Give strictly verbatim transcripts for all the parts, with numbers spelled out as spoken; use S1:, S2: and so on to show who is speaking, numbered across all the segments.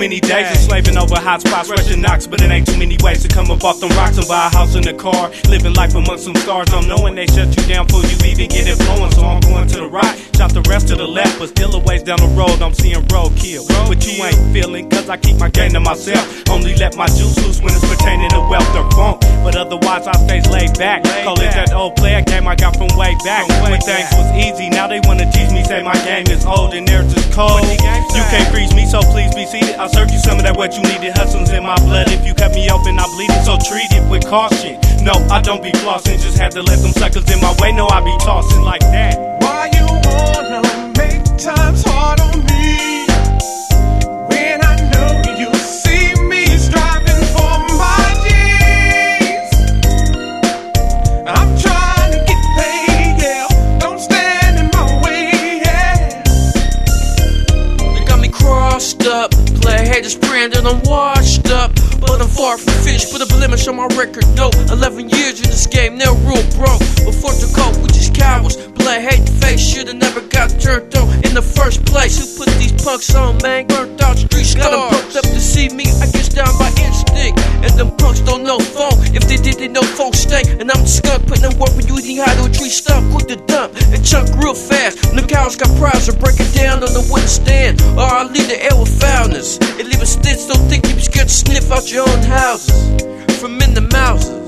S1: many days enslaving over hot spots, rushing knocks, but it ain't too many ways to come up off them rocks and buy a house and a car. Living life amongst some stars, I'm knowing they shut you down before you even get it flowing. So I'm going to the right, shot the rest to the left, but still a ways down the road I'm seeing roadkill. But you ain't feeling, cause I keep my game to myself. Only let my juice loose when it's pertaining to wealth or funk. But otherwise I stays laid back. Call it that old player game I got from way back. When things was easy, now they wanna teach me, say my game is old and theirs is cold. You can't freeze me, so please be seated. I'll serve you some of that what you needed. Hustle's in my blood. If you cut me open, I bleed it, so treat it with caution. No, I don't be flossing, just have to let them suckers in my way. No, I be tossing like that.
S2: Why you wanna make times hard on me when I know you see me striving for my G's? I'm trying to get paid, yeah. Don't stand in my way, yeah.
S3: They got me crossed up, play haters praying that I'm washed up. But I'm far from finished, put a blemish on my record, no. Eleven years in this game, now real broke. Before the coke, we just cowards. Play hate the face, shoulda never got turned on in the first place. Who put these punks on, man? Burnt out street scars. Got them pumped up to see me, I get down by instinct. And them punks don't know phone. If they did, they know phone stink. And I'm the skunk, putting them work when you eating high to a tree stump. Quick to dump and chunk real fast. When the cows got prize, I break it down on the wooden stand. Or I leave the air with foulness. And leave a stench, don't think you be scared to sniff out your own houses. From in the mouses.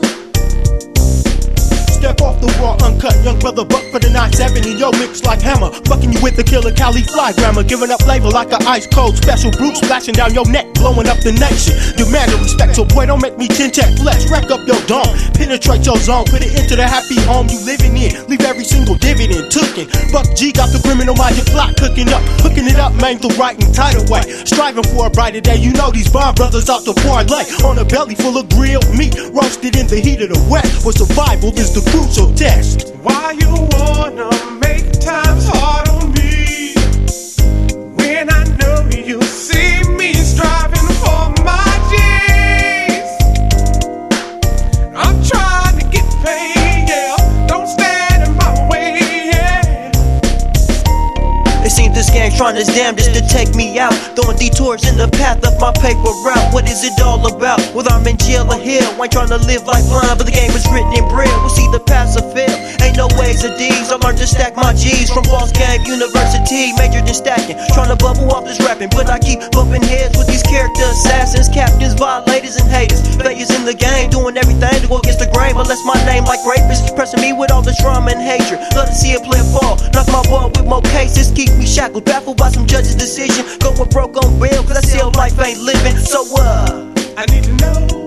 S4: Step off the raw, uncut, young brother buck for the nine seven in your mix like hammer. Fucking you with the killer Cali fly grammar, giving up flavor like an ice cold special brew, splashing down your neck, blowing up the nation. Demand of respect, so boy don't make me chin check flesh, rack up your dome, penetrate your zone, put it into the happy home you living in. Leave every single dividend tooken. Buck G got the criminal magic plot cooking up, hooking it up, man, the right and tighter way. Striving for a brighter day, you know these Bond brothers out to parlay on a belly full of grilled meat, roasted in the heat of the west. Where survival is the crucial test.
S2: Why you wanna make times hard on me when I know you see me striving for my G's? I'm trying to get paid, yeah. Don't stand in my way, yeah.
S5: It seems this gang's trying its damnedest to take me out, throwing detours in the path of my paper route. What is it all about? Whether I'm in jail or hell, I ain't trying to live life blind, but the game is written in braille. We'll see the pass or fail. Ain't no ways or D's. I learned to stack my G's from Boss Game University, majored in stacking. Trying to bubble off this rapping, but I keep bumping heads with these character assassins, captains, violators, and haters. Failures in the game, doing everything to go against the grain, but less my name like rapists, pressing me with all the trauma and hatred. Love to see a player fall, knock my ball with more cases, keep me shackled, baffled by some judge's decision. Going broke on bail, cause I see life ain't living. So uh,
S2: I need to know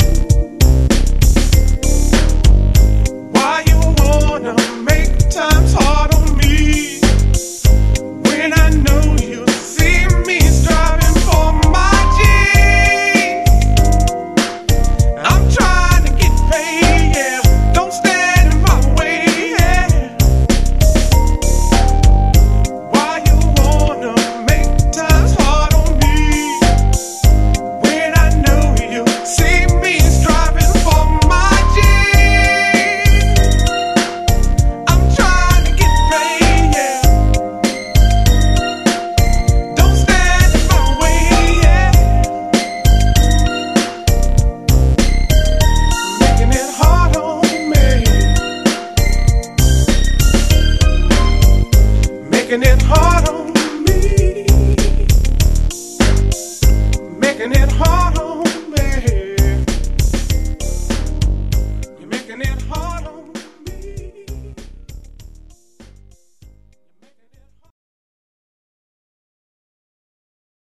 S2: why you wanna make times hard on me when I know you see me striving for my G's. I'm trying to get paid, yeah. Don't stand in my way, yeah. Why you wanna make times hard on me when I know you see me striving for my G's? I'm trying to get paid, yeah. Don't stand in my way, yeah. Making it hard on me. Making it hard on me.